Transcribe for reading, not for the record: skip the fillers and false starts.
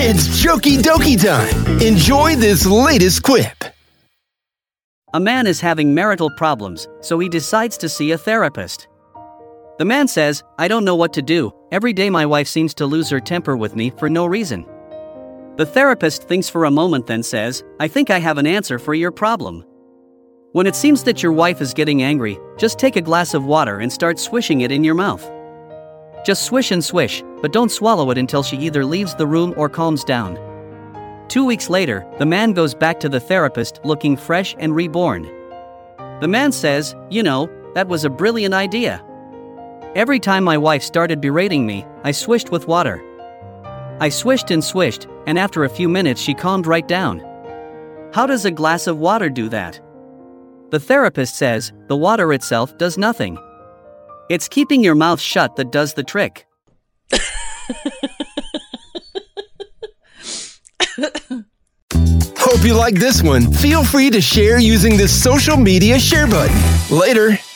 It's Jokey Dokey time. Enjoy this latest quip. A man is having marital problems, so he decides to see a therapist. The man says, "I don't know what to do. Every day my wife seems to lose her temper with me for no reason." The therapist thinks for a moment, then says, "I think I have an answer for your problem. When it seems that your wife is getting angry, just take a glass of water and start swishing it in your mouth. Just swish and swish, but don't swallow it until she either leaves the room or calms down." 2 weeks later, the man goes back to the therapist looking fresh and reborn. The man says, "That was a brilliant idea. Every time my wife started berating me, I swished with water. I swished and swished, and after a few minutes she calmed right down. How does a glass of water do that?" The therapist says, "The water itself does nothing. It's keeping your mouth shut that does the trick." Hope you like this one. Feel free to share using the social media share button. Later.